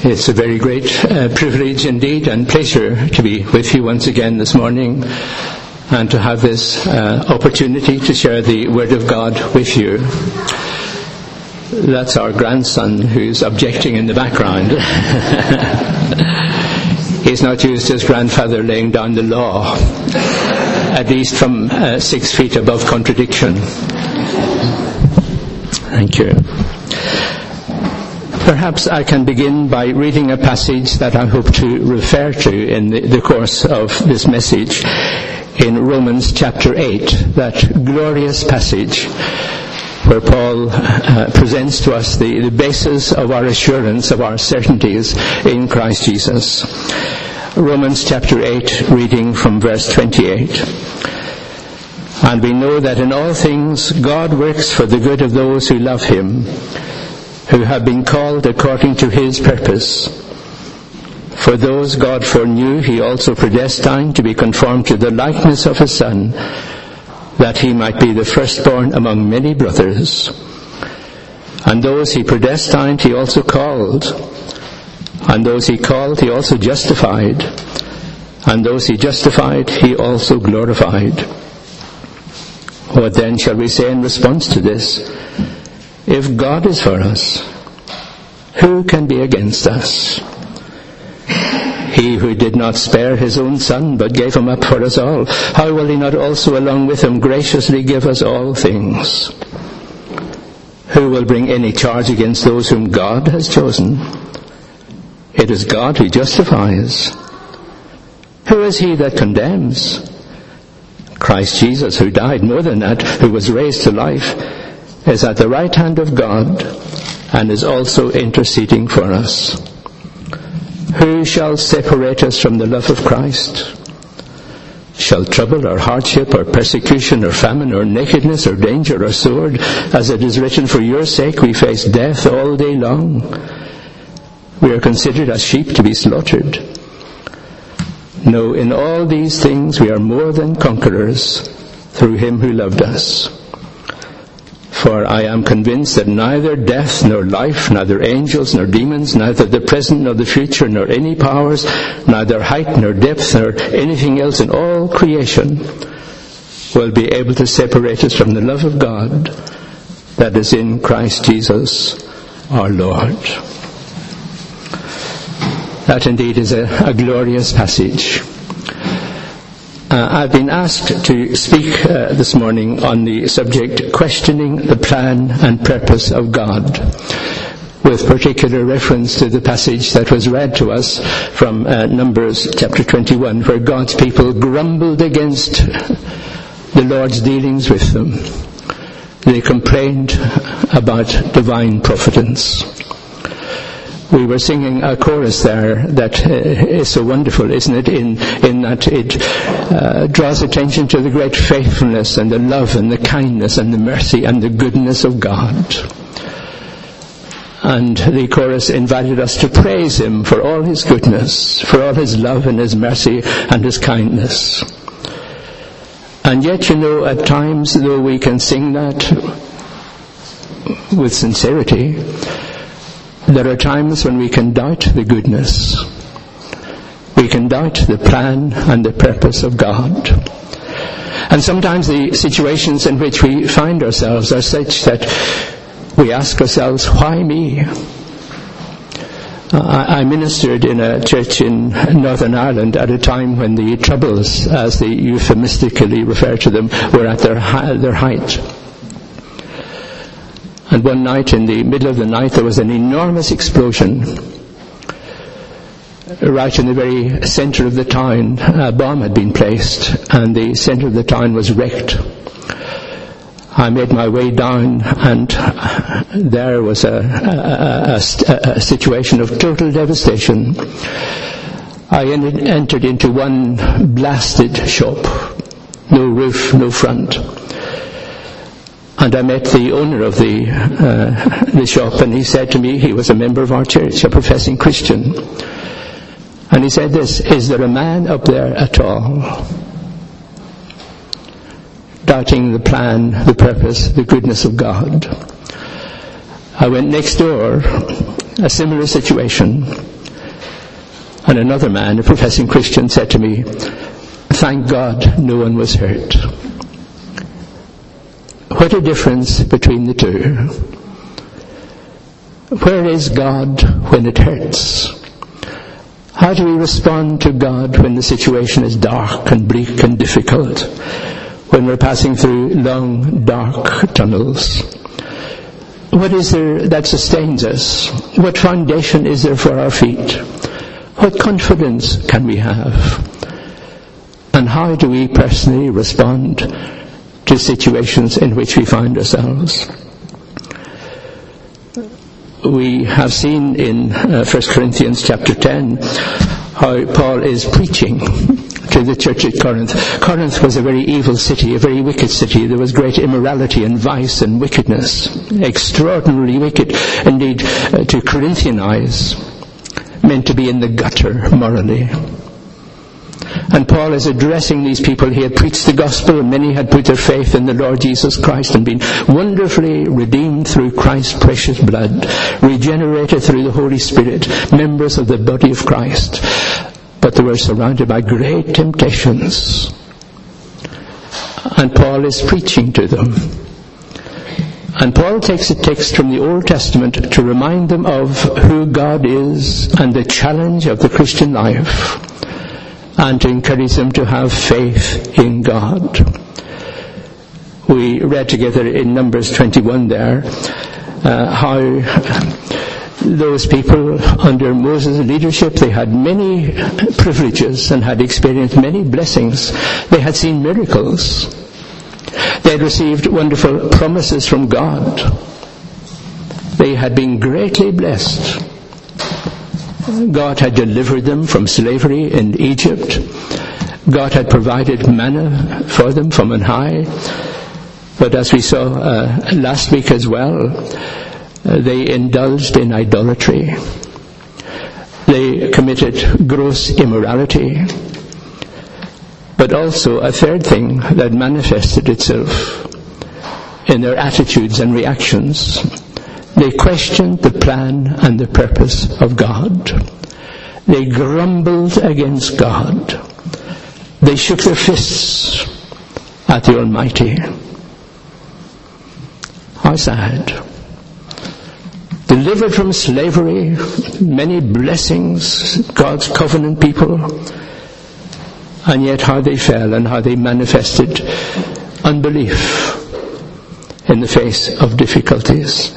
It's a very great privilege indeed and pleasure to be with you once again this morning and to have this opportunity to share the Word of God with you. That's our grandson who's objecting in the background. He's not used to his grandfather laying down the law, at least from 6 feet above contradiction. Thank you. Perhaps I can begin by reading a passage that I hope to refer to in the course of this message in Romans chapter 8, that glorious passage where Paul presents to us the basis of our assurance, of our certainties in Christ Jesus. Romans chapter 8, reading from verse 28. And we know that in all things God works for the good of those who love him, who have been called according to his purpose. For those God foreknew, he also predestined to be conformed to the likeness of his Son, that he might be the firstborn among many brothers. And those he predestined, he also called. And those he called, he also justified. And those he justified, he also glorified. What then shall we say in response to this? If God is for us, who can be against us? He who did not spare his own Son, but gave him up for us all, how will he not also along with him graciously give us all things? Who will bring any charge against those whom God has chosen? It is God who justifies. Who is he that condemns? Christ Jesus, who died, more than that, who was raised to life, is at the right hand of God and is also interceding for us. Who shall separate us from the love of Christ? Shall trouble or hardship or persecution or famine or nakedness or danger or sword? As it is written, for your sake we face death all day long. We are considered as sheep to be slaughtered. No, in all these things we are more than conquerors through him who loved us. For I am convinced that neither death nor life, neither angels nor demons, neither the present nor the future, nor any powers, neither height nor depth, nor anything else in all creation will be able to separate us from the love of God that is in Christ Jesus our Lord. That indeed is a glorious passage. I've been asked to speak this morning on the subject, questioning the plan and purpose of God, with particular reference to the passage that was read to us from Numbers chapter 21, where God's people grumbled against the Lord's dealings with them. They complained about divine providence. We were singing a chorus there that is so wonderful, isn't it? In that it draws attention to the great faithfulness and the love and the kindness and the mercy and the goodness of God. And the chorus invited us to praise him for all his goodness, for all his love and his mercy and his kindness. And yet, at times, though we can sing that with sincerity, there are times when we can doubt the goodness. We can doubt the plan and the purpose of God. And sometimes the situations in which we find ourselves are such that we ask ourselves, why me? I ministered in a church in Northern Ireland at a time when the Troubles, as they euphemistically refer to them, were at their height. And one night, in the middle of the night, there was an enormous explosion. Right in the very center of the town, a bomb had been placed, and the center of the town was wrecked. I made my way down, and there was a situation of total devastation. I entered into one blasted shop. No roof, no front. And I met the owner of the shop, and he said to me, he was a member of our church, a professing Christian. And he said this, is there a man up there at all doubting the plan, the purpose, the goodness of God? I went next door, a similar situation. And another man, a professing Christian, said to me, "Thank God no one was hurt." What a difference between the two. Where is God when it hurts? How do we respond to God when the situation is dark and bleak and difficult? When we're passing through long, dark tunnels? What is there that sustains us? What foundation is there for our feet? What confidence can we have? And how do we personally respond to situations in which we find ourselves? We have seen in 1 Corinthians chapter 10 how Paul is preaching to the church at Corinth. Corinth was a very evil city, a very wicked city. There was great immorality and vice and wickedness. Extraordinarily wicked. Indeed, to Corinthianize meant to be in the gutter morally. And Paul is addressing these people. He had preached the gospel, and many had put their faith in the Lord Jesus Christ and been wonderfully redeemed through Christ's precious blood, regenerated through the Holy Spirit, members of the body of Christ. But they were surrounded by great temptations. And Paul is preaching to them. And Paul takes a text from the Old Testament to remind them of who God is and the challenge of the Christian life, and to encourage them to have faith in God. We read together in Numbers 21 there how those people under Moses' leadership, they had many privileges and had experienced many blessings. They had seen miracles. They had received wonderful promises from God. They had been greatly blessed. God had delivered them from slavery in Egypt. God had provided manna for them from on high. But as we saw last week as well, they indulged in idolatry. They committed gross immorality. But also a third thing that manifested itself in their attitudes and reactions. They questioned the plan and the purpose of God. They grumbled against God. They shook their fists at the Almighty. How sad. Delivered from slavery, many blessings, God's covenant people, and yet how they fell and how they manifested unbelief in the face of difficulties.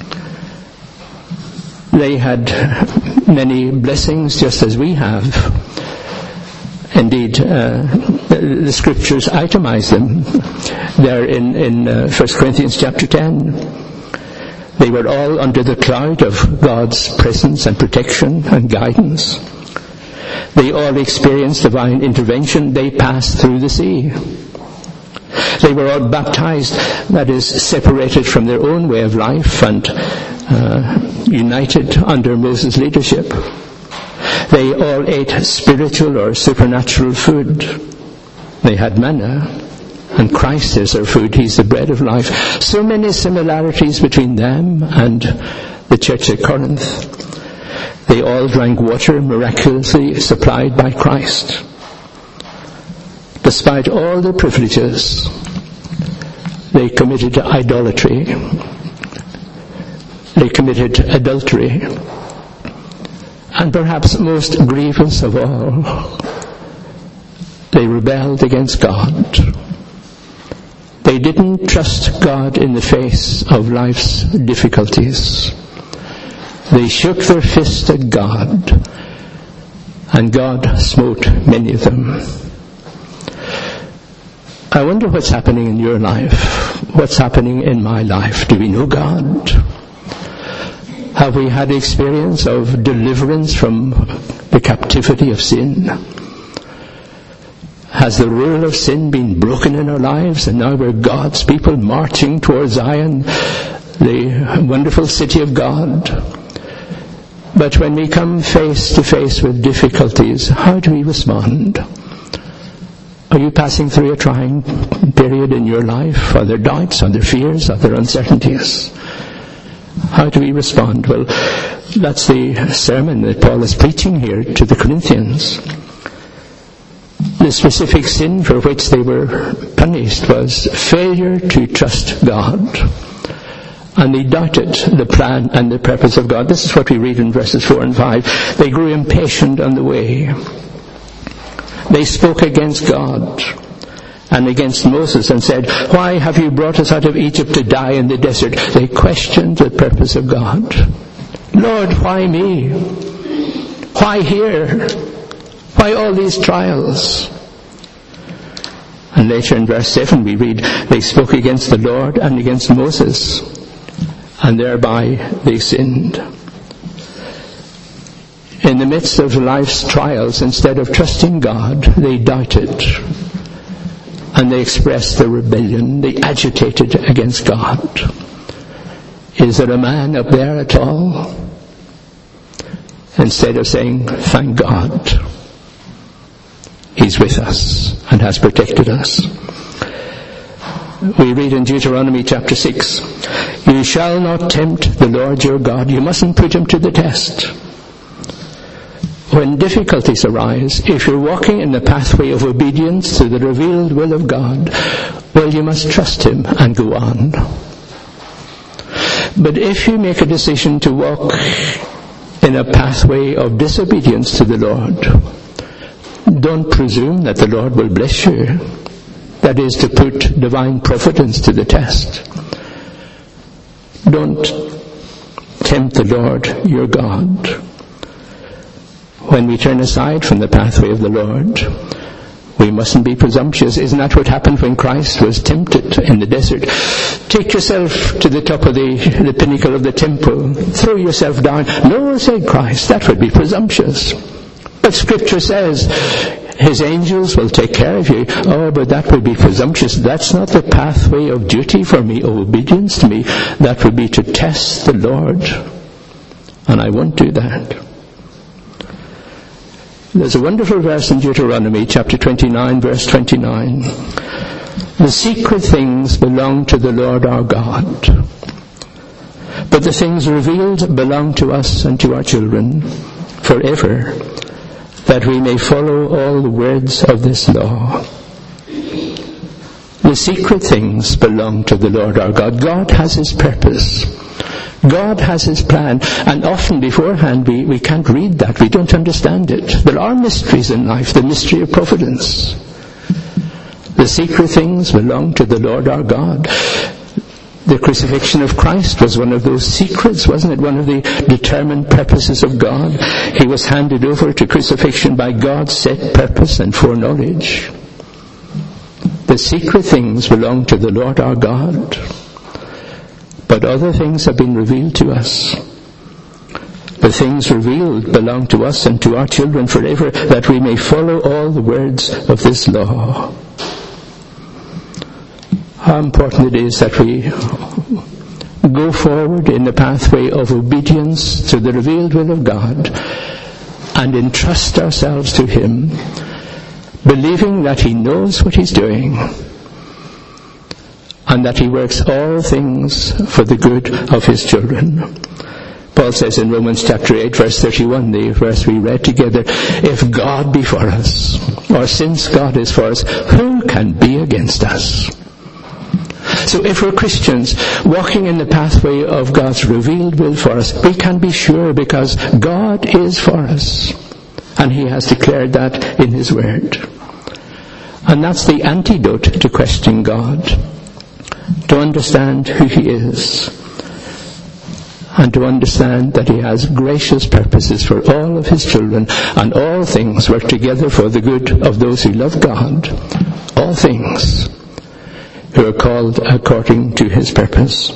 They had many blessings just as we have. Indeed, the scriptures itemize them there in 1 Corinthians chapter 10. They were all under the cloud of God's presence and protection and guidance. They all experienced divine intervention. They passed through the sea. They were all baptized, that is, separated from their own way of life and united under Moses' leadership. They all ate spiritual or supernatural food. They had manna, and Christ is their food. He's the bread of life. So many similarities between them and the church at Corinth. They all drank water miraculously supplied by Christ. Despite all their privileges, they committed idolatry. They committed adultery. And perhaps most grievous of all, they rebelled against God. They didn't trust God in the face of life's difficulties. They shook their fist at God, and God smote many of them. I wonder what's happening in your life. What's happening in my life? Do we know God? Have we had experience of deliverance from the captivity of sin? Has the rule of sin been broken in our lives, and now we're God's people marching towards Zion, the wonderful city of God? But when we come face to face with difficulties, how do we respond? Are you passing through a trying period in your life? Are there doubts? Are there fears? Are there uncertainties? How do we respond? Well, that's the sermon that Paul is preaching here to the Corinthians. The specific sin for which they were punished was failure to trust God. And they doubted the plan and the purpose of God. This is what we read in verses 4 and 5. They grew impatient on the way. They spoke against God and against Moses and said, "Why have you brought us out of Egypt to die in the desert?" They questioned the purpose of God. "Lord, why me? Why here? Why all these trials?" And later in verse 7 we read, they spoke against the Lord and against Moses, and thereby they sinned. In the midst of life's trials, instead of trusting God, they doubted. And they expressed their rebellion. They agitated against God. Is there a man up there at all? Instead of saying, thank God, He's with us and has protected us. We read in Deuteronomy chapter 6, "You shall not tempt the Lord your God." You mustn't put Him to the test. When difficulties arise, if you're walking in the pathway of obedience to the revealed will of God, well, you must trust Him and go on. But if you make a decision to walk in a pathway of disobedience to the Lord, don't presume that the Lord will bless you. That is to put divine providence to the test. Don't tempt the Lord your God. When we turn aside from the pathway of the Lord, we mustn't be presumptuous. Isn't that what happened when Christ was tempted in the desert? Take yourself to the top of the pinnacle of the temple. Throw yourself down. No, said Christ, that would be presumptuous. But Scripture says, His angels will take care of you. Oh, but that would be presumptuous. That's not the pathway of duty for me, of obedience to me. That would be to test the Lord. And I won't do that. There's a wonderful verse in Deuteronomy chapter 29, verse 29. The secret things belong to the Lord our God, but the things revealed belong to us and to our children forever, that we may follow all the words of this law. The secret things belong to the Lord our God. God has His purpose. God has His plan, and often beforehand we can't read that, we don't understand it. There are mysteries in life, the mystery of providence. The secret things belong to the Lord our God. The crucifixion of Christ was one of those secrets, wasn't it? One of the determined purposes of God. He was handed over to crucifixion by God's set purpose and foreknowledge. The secret things belong to the Lord our God. But other things have been revealed to us. The things revealed belong to us and to our children forever, that we may follow all the words of this law. How important it is that we go forward in the pathway of obedience to the revealed will of God and entrust ourselves to Him, believing that He knows what He's doing, and that He works all things for the good of His children. Paul says in Romans chapter 8, verse 31, the verse we read together, if God be for us, or since God is for us, who can be against us? So if we're Christians walking in the pathway of God's revealed will for us, we can be sure because God is for us. And He has declared that in His Word. And that's the antidote to questioning God. To understand who He is, and to understand that He has gracious purposes for all of His children, and all things work together for the good of those who love God, all things who are called according to His purpose.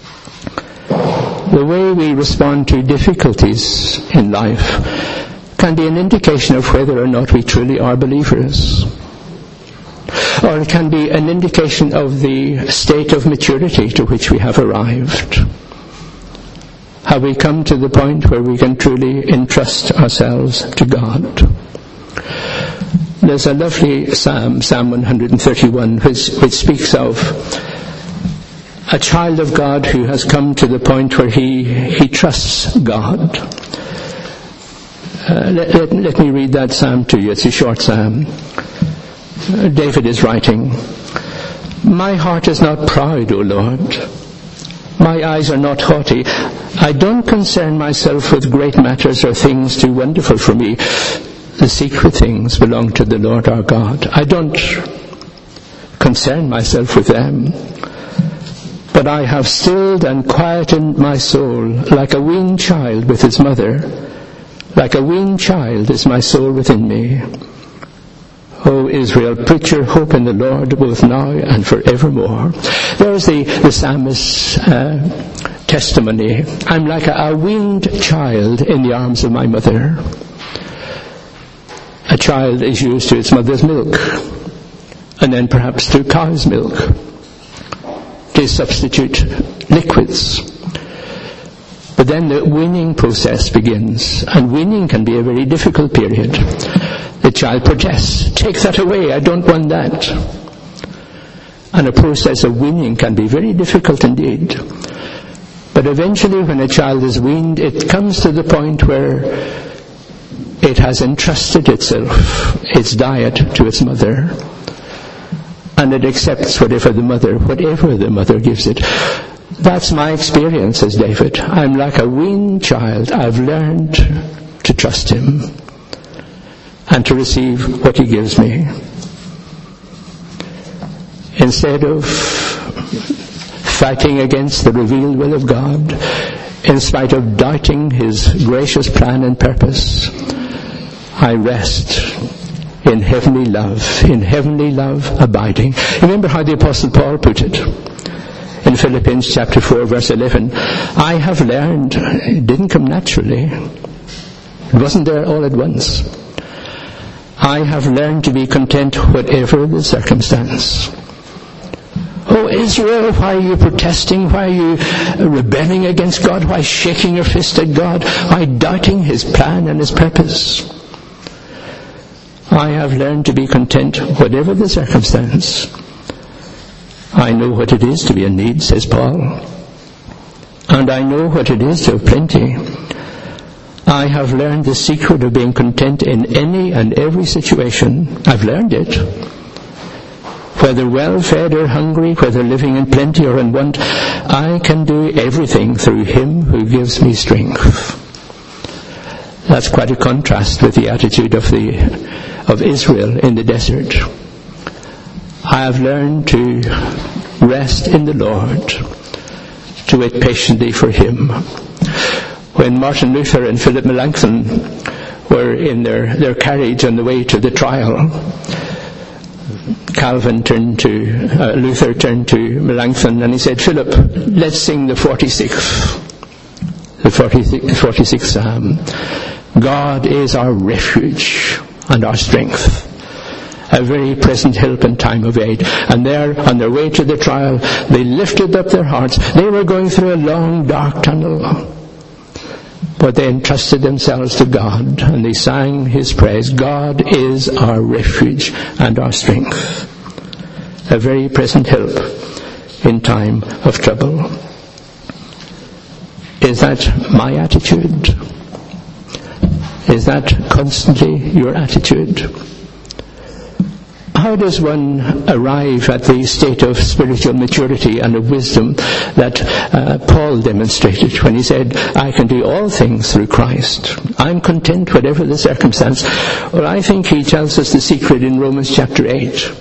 The way we respond to difficulties in life can be an indication of whether or not we truly are believers. Or it can be an indication of the state of maturity to which we have arrived. Have we come to the point where we can truly entrust ourselves to God? There's a lovely psalm, Psalm 131, which speaks of A child of God who has come to the point where he trusts God. Let me read that psalm to you. It's a short psalm. David is writing, "My heart is not proud, O Lord. My eyes are not haughty. I don't concern myself with great matters or things too wonderful for me. The secret things belong to the Lord our God. I don't concern myself with them. But I have stilled and quietened my soul like a weaned child with his mother. Like a weaned child is my soul within me. O Israel, put your hope in the Lord both now and forevermore." There's the psalmist's testimony. I'm like a weaned child in the arms of my mother. A child is used to its mother's milk, and then perhaps to cow's milk. They substitute liquids. But then the weaning process begins, and weaning can be a very difficult period. The child protests, "Take that away, I don't want that." And a process of weaning can be very difficult indeed. But eventually when a child is weaned, it comes to the point where it has entrusted itself, its diet, to its mother. And it accepts whatever the mother gives it. That's my experience, says David. I'm like a weaned child. I've learned to trust him and to receive what he gives me. Instead of fighting against the revealed will of God, in spite of doubting his gracious plan and purpose, I rest in heavenly love abiding. Remember how the Apostle Paul put it in Philippians chapter 4 verse 11. I have learned, it didn't come naturally, it wasn't there all at once. I have learned to be content whatever the circumstance. Oh Israel, why are you protesting? Why are you rebelling against God? Why shaking your fist at God? Why doubting his plan and his purpose? I have learned to be content whatever the circumstance. I know what it is to be in need, says Paul. And I know what it is to have plenty. I have learned the secret of being content in any and every situation. I've learned it. Whether well-fed or hungry, whether living in plenty or in want, I can do everything through him who gives me strength. That's quite a contrast with the attitude of Israel in the desert. I have learned to rest in the Lord, to wait patiently for him. When Martin Luther and Philip Melanchthon were in their carriage on the way to the trial, Luther turned to Melanchthon and he said, "Philip, let's sing the 46th Psalm. God is our refuge and our strength, a very present help in time of aid." And there, on their way to the trial, they lifted up their hearts. They were going through a long, dark tunnel, but they entrusted themselves to God, and they sang his praise. God is our refuge and our strength, a very present help in time of trouble. Is that my attitude? Is that constantly your attitude? How does one arrive at the state of spiritual maturity and of wisdom that Paul demonstrated when he said, I can do all things through Christ. I'm content whatever the circumstance. Well, I think he tells us the secret in Romans chapter 8.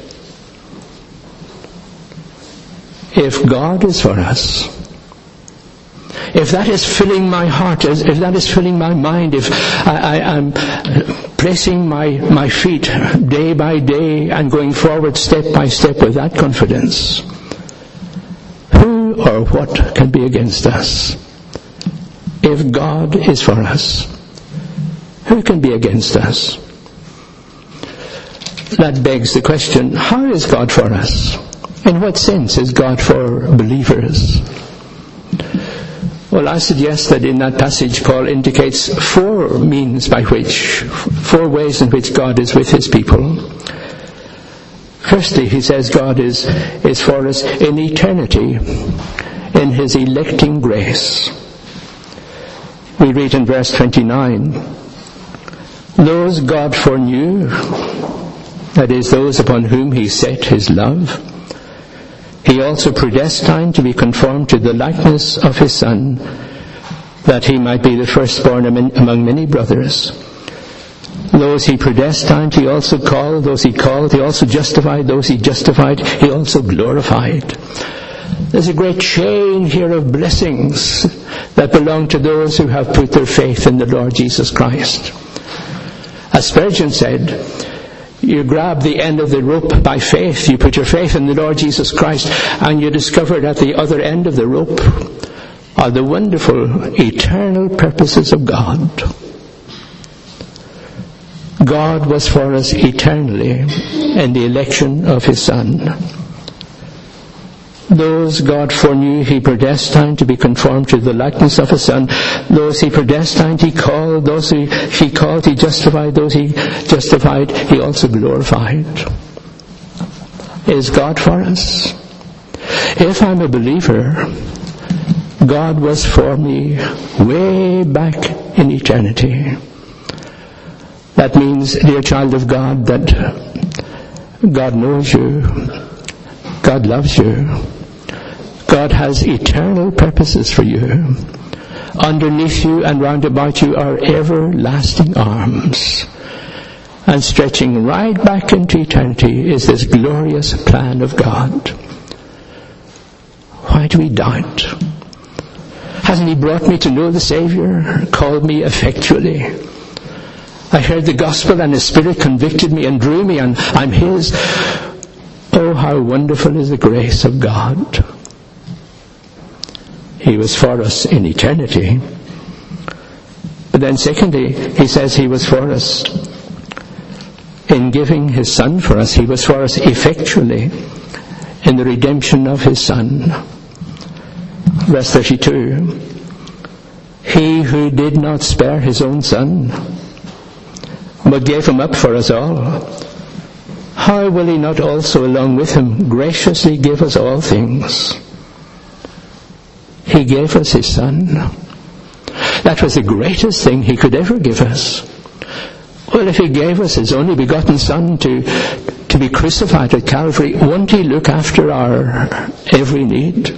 If God is for us, if that is filling my heart, if that is filling my mind, if I'm placing my feet day by day and going forward step by step with that confidence, who or what can be against us? If God is for us, who can be against us? That begs the question, how is God for us? In what sense is God for believers? Well, I suggest that in that passage Paul indicates four ways in which God is with his people. Firstly, he says God is for us in eternity. in his electing grace. We read in verse 29, those God foreknew, that is, those upon whom he set his love, he also predestined to be conformed to the likeness of his Son, that he might be the firstborn among many brothers. Those he predestined, he also called. Those he called, he also justified. Those he justified, he also glorified. There's a great chain here of blessings that belong to those who have put their faith in the Lord Jesus Christ. As Spurgeon said, you grab the end of the rope by faith. You put your faith in the Lord Jesus Christ, and you discover at the other end of the rope are the wonderful eternal purposes of God. God was for us eternally in the election of his Son. Those God foreknew, he predestined to be conformed to the likeness of his Son. Those he predestined, he called. Those he called, he justified. Those he justified, he also glorified. Is God for us? If I'm a believer, God was for me way back in eternity. That means, dear child of God, that God knows you. God loves you. God has eternal purposes for you. Underneath you and round about you are everlasting arms. And stretching right back into eternity is this glorious plan of God. Why do we doubt? Hasn't he brought me to know the Savior? Called me effectually. I heard the gospel and his Spirit convicted me and drew me, and I'm his. Oh, how wonderful is the grace of God. He was for us in eternity. But then secondly, he says he was for us in giving his Son for us. He was for us effectually in the redemption of his Son. Verse 32. He who did not spare his own Son, but gave him up for us all, how will he not also along with him graciously give us all things? He gave us his Son. That was the greatest thing he could ever give us. Well, if he gave us his only begotten Son to be crucified at Calvary, won't he look after our every need?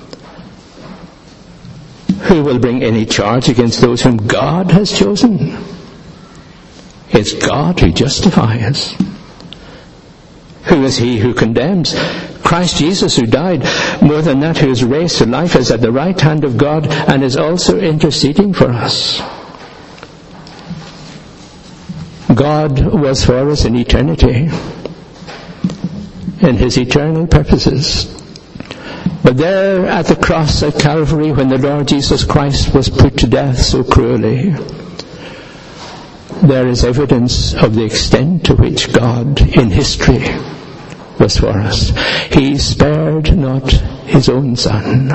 Who will bring any charge against those whom God has chosen? It's God who justifies. Who is he who condemns? Christ Jesus, who died. More than that, who is raised to life, is at the right hand of God and is also interceding for us. God was for us in eternity, in his eternal purposes. But there at the cross at Calvary, when the Lord Jesus Christ was put to death so cruelly, there is evidence of the extent to which God in history was for us. He spared not his own Son.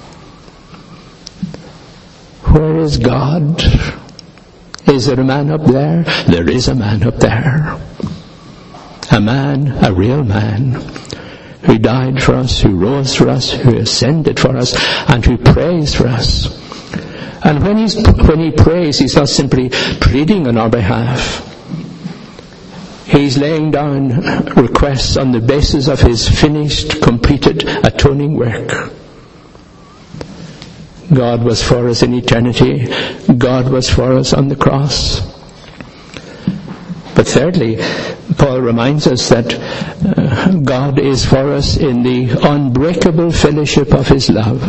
Where is God? Is there a man up there? There is a man up there. A man, a real man, who died for us, who rose for us, who ascended for us, and who prays for us. And when he prays, he's not simply pleading on our behalf. He's laying down requests on the basis of his finished, completed, atoning work. God was for us in eternity. God was for us on the cross. But thirdly, Paul reminds us that God is for us in the unbreakable fellowship of his love.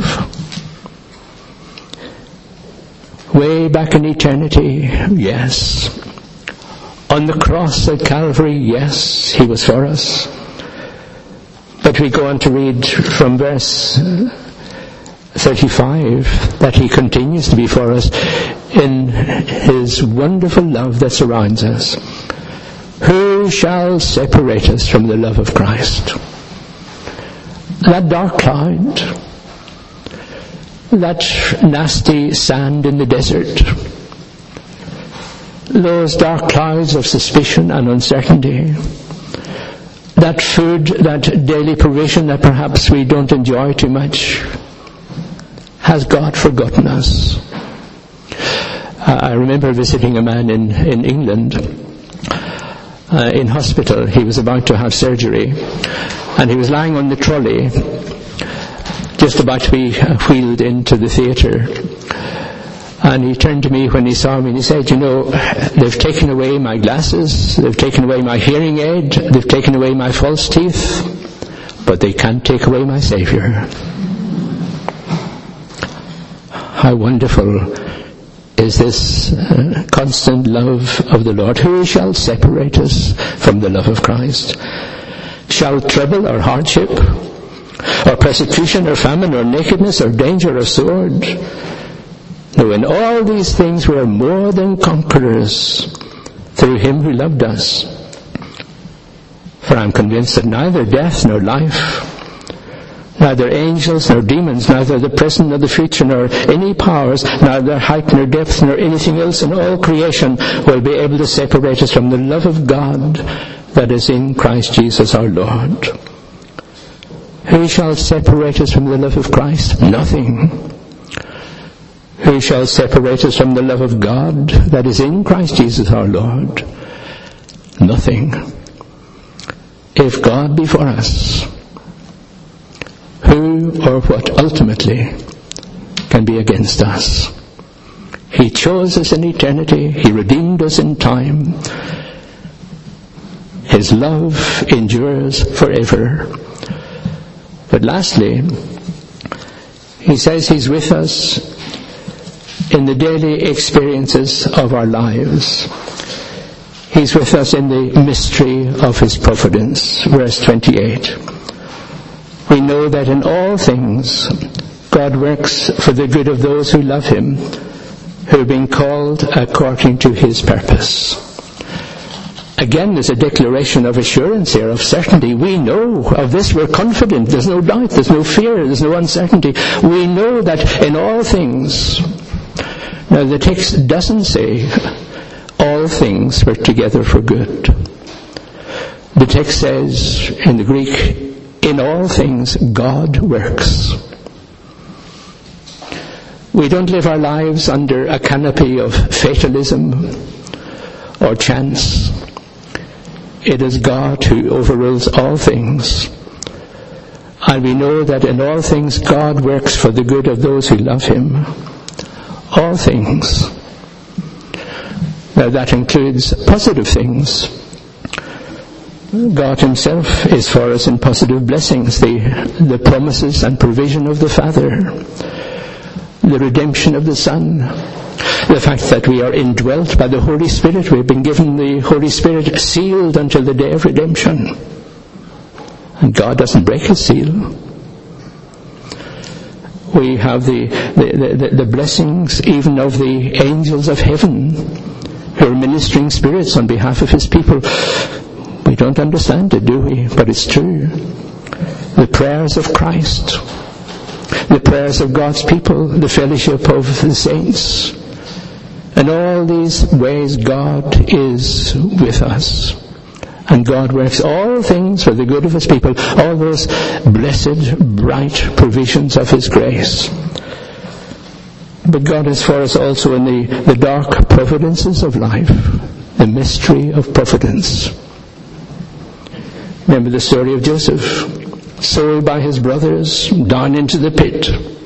Way back in eternity, yes. On the cross at Calvary, yes, he was for us. But we go on to read from verse 35 that he continues to be for us in his wonderful love that surrounds us. Who shall separate us from the love of Christ? That dark cloud, that nasty sand in the desert, those dark clouds of suspicion and uncertainty, that food, that daily provision that perhaps we don't enjoy too much, Has God forgotten us? I remember visiting a man in England, in hospital. He was about to have surgery, and he was lying on the trolley, just about to be wheeled into the theatre. And he turned to me when he saw me and he said, you know, they've taken away my glasses, they've taken away my hearing aid, they've taken away my false teeth, but they can't take away my Saviour. How wonderful is this constant love of the Lord. Who shall separate us from the love of Christ? Shall trouble or hardship, or persecution or famine or nakedness or danger or sword? No, in all these things we are more than conquerors through him who loved us. For I am convinced that neither death nor life, neither angels nor demons, neither the present nor the future, nor any powers, neither height nor depth, nor anything else in all creation will be able to separate us from the love of God that is in Christ Jesus our Lord. Who shall separate us from the love of Christ? Nothing. Who shall separate us from the love of God that is in Christ Jesus our Lord? Nothing. If God be for us, who or what ultimately can be against us? He chose us in eternity. He redeemed us in time. His love endures forever. But lastly, he says he's with us in the daily experiences of our lives. He's with us in the mystery of his providence. Verse 28. We know that in all things God works for the good of those who love him, who have been called according to his purpose. Again, there's a declaration of assurance here, of certainty. We know of this, we're confident. There's no doubt, there's no fear, there's no uncertainty. We know that in all things. Now the text doesn't say all things work together for good. The text says in the Greek, in all things God works. We don't live our lives under a canopy of fatalism or chance. It is God who overrules all things. And we know that in all things God works for the good of those who love him. All things. Now that includes positive things. God himself is for us in positive blessings, the promises and provision of the Father, the redemption of the Son, the fact that we are indwelt by the Holy Spirit. We've been given the Holy Spirit sealed until the day of redemption. And God doesn't break his seal. We have the blessings even of the angels of heaven, who are ministering spirits on behalf of his people. We don't understand it, do we? But it's true. The prayers of Christ, the prayers of God's people, the fellowship of the saints. In all these ways God is with us. And God works all things for the good of his people. All those blessed, bright provisions of his grace. But God is for us also in the dark providences of life. The mystery of providence. Remember the story of Joseph. Sold by his brothers, down into the pit.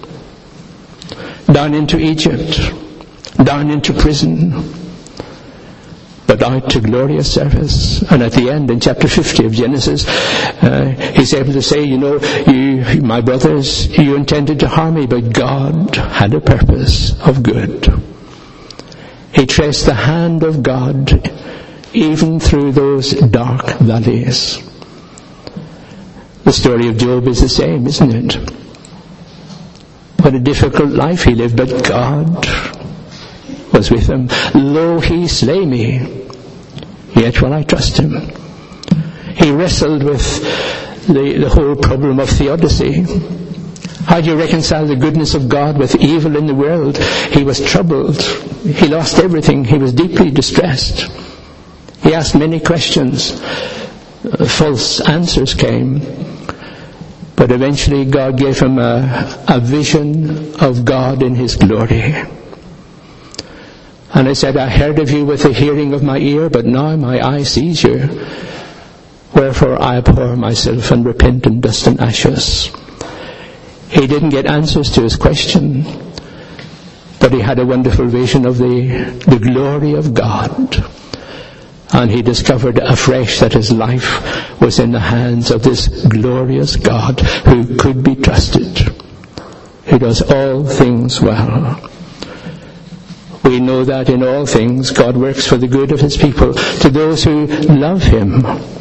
Down into Egypt. Down into prison. But out to glorious service. And at the end, in chapter 50 of Genesis, he's able to say, you know, you, my brothers, you intended to harm me, but God had a purpose of good. He traced the hand of God even through those dark valleys. The story of Job is the same, isn't it? What a difficult life he lived, but God was with him. Lo, he slay me, yet will I trust him. He wrestled with the whole problem of theodicy. How do you reconcile the goodness of God with evil in the world? He was troubled. He lost everything. He was deeply distressed. He asked many questions. False answers came. But eventually God gave him a vision of God in his glory. And he said, I heard of you with the hearing of my ear, but now my eye sees you. Wherefore I abhor myself and repent in dust and ashes. He didn't get answers to his question, but he had a wonderful vision of the glory of God. And he discovered afresh that his life was in the hands of this glorious God who could be trusted, who does all things well. We know that in all things God works for the good of his people, to those who love him.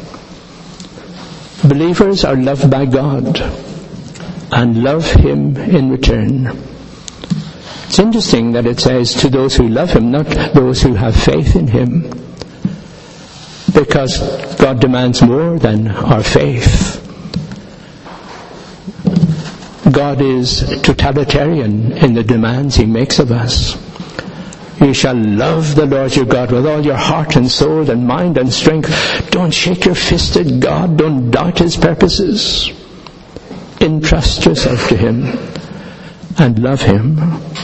Believers are loved by God and love him in return. It's interesting that it says to those who love him, not those who have faith in him, because God demands more than our faith. God is totalitarian in the demands he makes of us. You shall love the Lord your God with all your heart and soul and mind and strength. Don't shake your fist at God. Don't doubt his purposes. Entrust yourself to him and love him.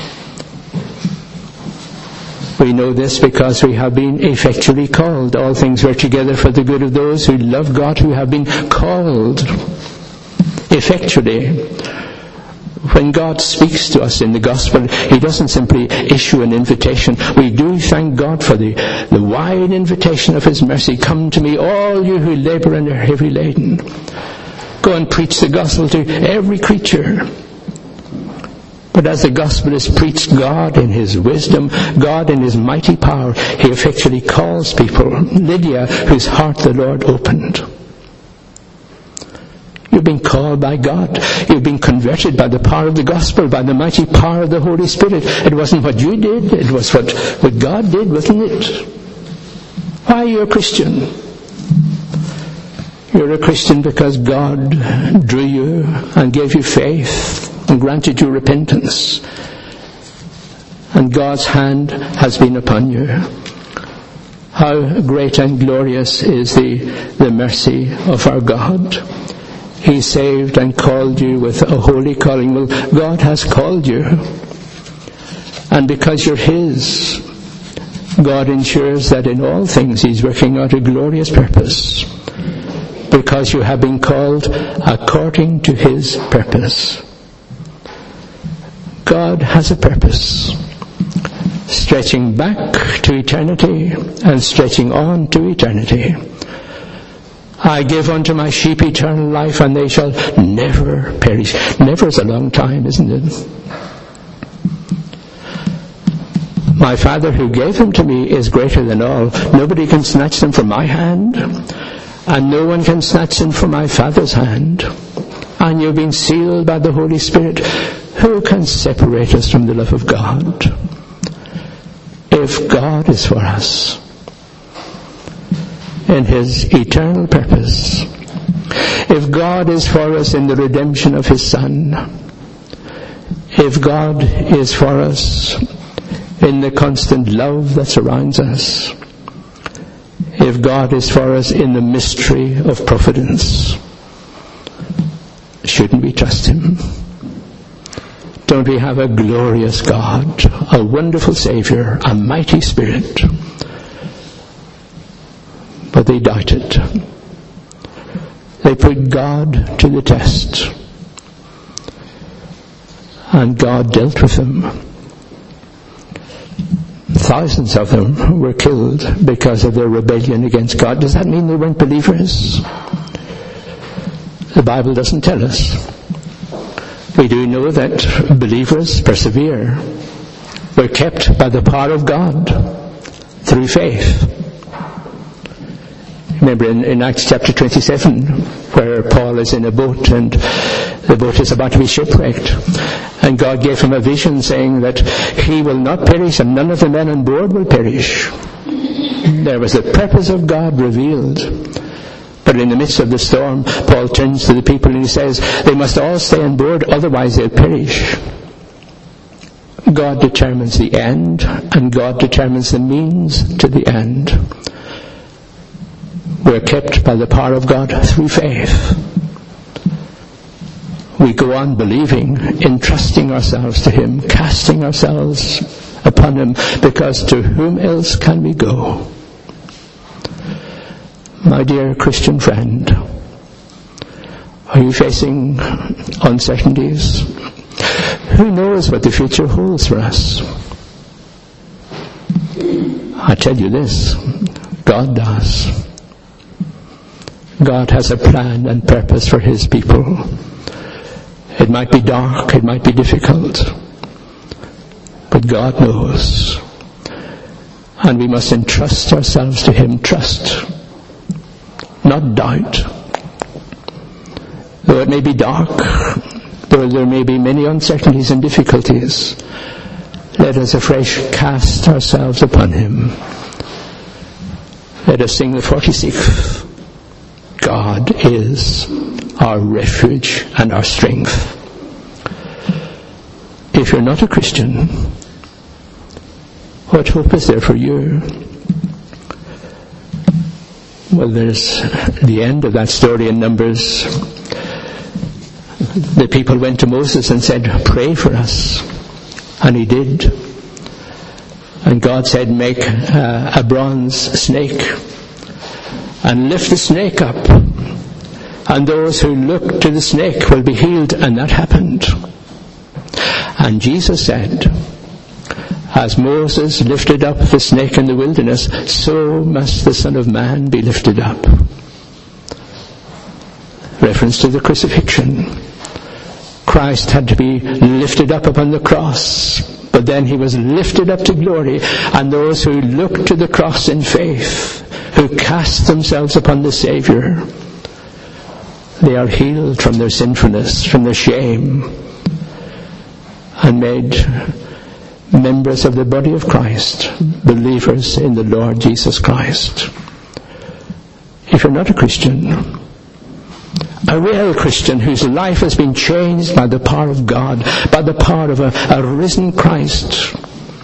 We know this because we have been effectually called. All things work together for the good of those who love God, who have been called effectually. When God speaks to us in the gospel, he doesn't simply issue an invitation. We do thank God for the wide invitation of his mercy. Come to me, all you who labor and are heavy laden. Go and preach the gospel to every creature. But as the gospel is preached, God in his wisdom, God in his mighty power, he effectually calls people. Lydia, whose heart the Lord opened. You've been called by God. You've been converted by the power of the gospel, by the mighty power of the Holy Spirit. It wasn't what you did, it was what God did, wasn't it? Why are you a Christian? You're a Christian because God drew you and gave you faith and granted you repentance. And God's hand has been upon you. How great and glorious is the mercy of our God. He saved and called you with a holy calling. Well, God has called you. And because you're his, God ensures that in all things he's working out a glorious purpose. Because you have been called according to his purpose. God has a purpose, stretching back to eternity and stretching on to eternity. I give unto my sheep eternal life, and they shall never perish. Never is a long time, isn't it? My Father who gave them to me is greater than all. Nobody can snatch them from my hand, and no one can snatch them from my Father's hand. And you've been sealed by the Holy Spirit. Who can separate us from the love of God? If God is for us in his eternal purpose, if God is for us in the redemption of his Son, if God is for us in the constant love that surrounds us, if God is for us in the mystery of providence, shouldn't we trust him? Don't we have a glorious God, a wonderful Savior, a mighty Spirit? But they doubted. They put God to the test. And God dealt with them. Thousands of them were killed because of their rebellion against God. Does that mean they weren't believers? The Bible doesn't tell us. We do know that believers persevere. We're kept by the power of God through faith. Remember in Acts chapter 27, where Paul is in a boat and the boat is about to be shipwrecked. And God gave him a vision saying that he will not perish and none of the men on board will perish. There was the purpose of God revealed. But in the midst of the storm, Paul turns to the people and he says, they must all stay on board, otherwise they'll perish. God determines the end, and God determines the means to the end. We're kept by the power of God through faith. we go on believing, entrusting ourselves to him, casting ourselves upon him, because to whom else can we go? My dear Christian friend, are you facing uncertainties? Who knows what the future holds for us? I tell you this, God does. God has a plan and purpose for his people. It might be dark, it might be difficult, but God knows. And we must entrust ourselves to him. Trust, not doubt. Though it may be dark, though there may be many uncertainties and difficulties, let us afresh cast ourselves upon him. Let us sing the 46th. God is our refuge and our strength. If you're not a Christian, what hope is there for you? Well, there's the end of that story in Numbers. The people went to Moses and said, pray for us. And he did. And God said, make a bronze snake and lift the snake up. And those who look to the snake will be healed. And that happened. And Jesus said, as Moses lifted up the snake in the wilderness, so must the Son of Man be lifted up. Reference to the crucifixion. Christ had to be lifted up upon the cross, but then he was lifted up to glory, and those who look to the cross in faith, who cast themselves upon the Savior, they are healed from their sinfulness, from their shame, and made members of the body of Christ, believers in the Lord Jesus Christ. If you're not a Christian, a real Christian whose life has been changed by the power of God, by the power of a risen Christ,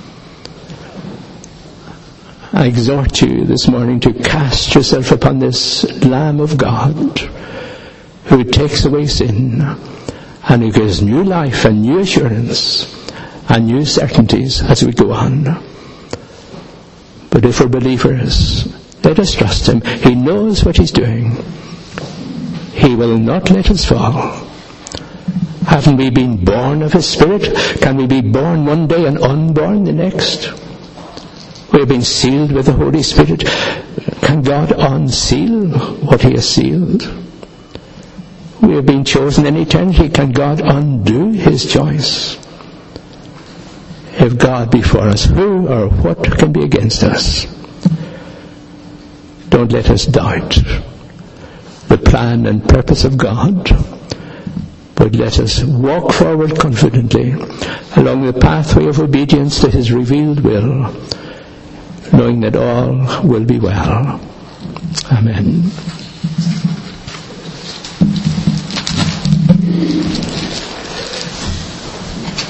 I exhort you this morning to cast yourself upon this Lamb of God who takes away sin and who gives new life and new assurance and new certainties as we go on. But if we're believers, let us trust him. He knows what he's doing. He will not let us fall. Haven't we been born of his Spirit? Can we be born one day and unborn the next? We have been sealed with the Holy Spirit. Can God unseal what he has sealed? We have been chosen in eternity. Can God undo his choice? If God be for us, who or what can be against us? Don't let us doubt the plan and purpose of God, but let us walk forward confidently along the pathway of obedience to his revealed will, knowing that all will be well. Amen.